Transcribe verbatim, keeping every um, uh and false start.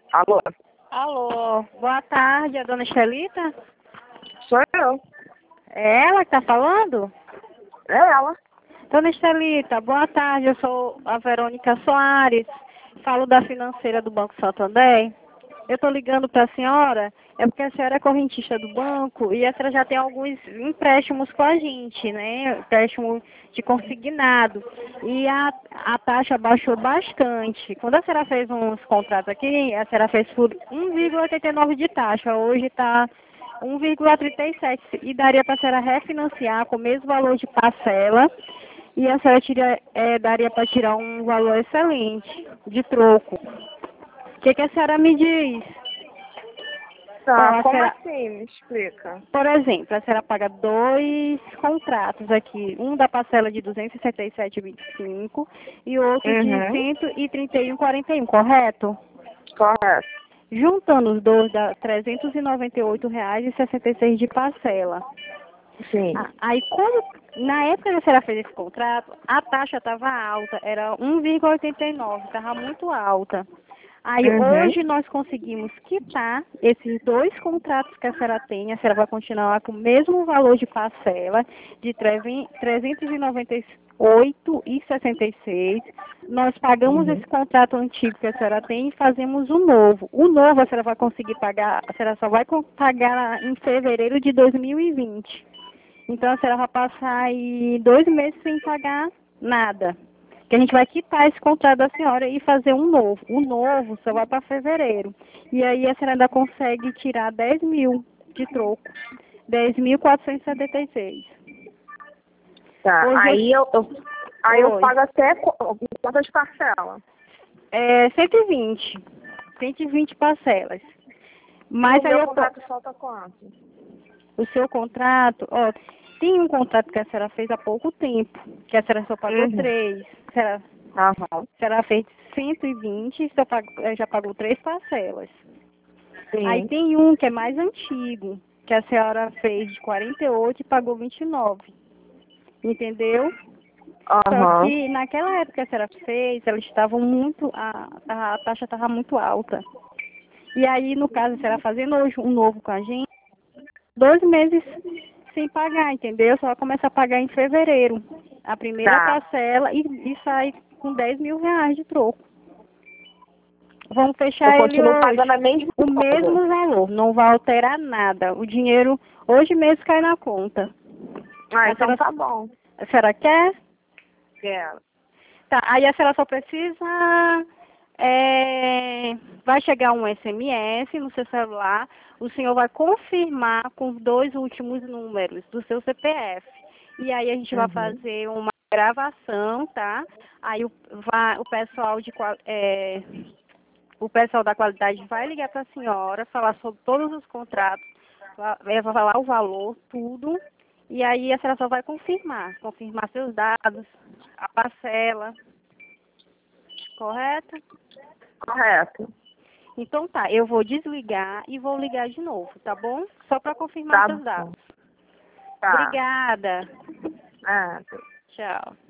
Alô? Alô, boa tarde, a dona Estelita? Sou eu. É ela que tá falando? É ela. Dona Estelita, boa tarde, eu sou a Verônica Soares, falo da financeira do Banco Santander. Eu tô ligando para a senhora, é porque a senhora é correntista do banco e a senhora já tem alguns empréstimos com a gente, né? Empréstimo de consignado. E a, a taxa baixou bastante. Quando a senhora fez uns contratos aqui, a senhora fez por um vírgula oitenta e nove de taxa. Hoje está um vírgula trinta e sete e daria para a senhora refinanciar com o mesmo valor de parcela e a senhora tira, é, daria para tirar um valor excelente de troco. O que, que a senhora me diz? Tá, Ó, a como senhora, assim? Me explica. por exemplo, a senhora paga dois contratos aqui, um da parcela de duzentos e sessenta e sete vírgula vinte e cinco e outro de Uhum. cento e trinta e um vírgula quarenta e um, correto? Correto. Juntando os dois dá trezentos e noventa e oito reais e sessenta e seis de parcela. Sim. Ah, aí, como na época que a senhora fez esse contrato, a taxa estava alta, era um vírgula oitenta e nove, estava muito alta. Aí, Uhum. hoje nós conseguimos quitar esses dois contratos que a senhora tem, a senhora vai continuar com o mesmo valor de parcela, de trezentos e noventa e oito reais e sessenta e seis. Nós pagamos Uhum. esse contrato antigo que a senhora tem e fazemos o novo. O novo a senhora vai conseguir pagar, a senhora só vai pagar em fevereiro de dois mil e vinte. Então a senhora vai passar aí dois meses sem pagar nada. Que a gente vai quitar esse contrato da senhora e fazer um novo. O novo só vai para fevereiro. E aí a senhora ainda consegue tirar dez mil de troco. dez mil quatrocentos e setenta e seis. Tá, Hoje aí eu, eu, aí eu eu... Oi. pago até qu- quantas parcelas? É cento e vinte. cento e vinte parcelas. E o Mas aí meu eu... po- contrato falta quanto? O seu contrato... Ó, tem um contrato que a senhora fez há pouco tempo. Que a senhora só pagou Uhum. três. A senhora Aham. A senhora fez cento e vinte e só pagou, eh, já pagou três parcelas. Aí Sim. tem um que é mais antigo, que a senhora fez de quarenta e oito e pagou vinte e nove. Entendeu? Só Aham. que naquela época que a senhora fez, elas estavam muito, a, a taxa estava muito alta. E aí, no caso, a senhora fazendo hoje um novo com a gente, dois meses sem pagar, entendeu? Só vai começar a pagar em fevereiro. A primeira Tá. parcela e, e sai com dez mil reais de troco. Vamos Eu fechar ele continuo pagando hoje. a mesma O coisa. mesmo valor, não vai alterar nada. O dinheiro hoje mesmo cai na conta. Ah, A então senhora, tá bom. a senhora quer? Quero. Tá, aí a senhora só precisa. é, vai chegar um S M S no seu celular. O senhor vai confirmar com os dois últimos números do seu C P F. E aí a gente vai Uhum. fazer uma gravação, tá? Aí o, vai, o pessoal de qual- é, o pessoal da qualidade vai ligar para a senhora, falar sobre todos os contratos, va- vai falar o valor, tudo, e aí a senhora só vai confirmar, confirmar seus dados, a parcela, correto? Correto. Então tá, eu vou desligar e vou ligar de novo, tá bom? Só para confirmar Tá seus bom. dados. Tá. Obrigada. Ah, Tchau.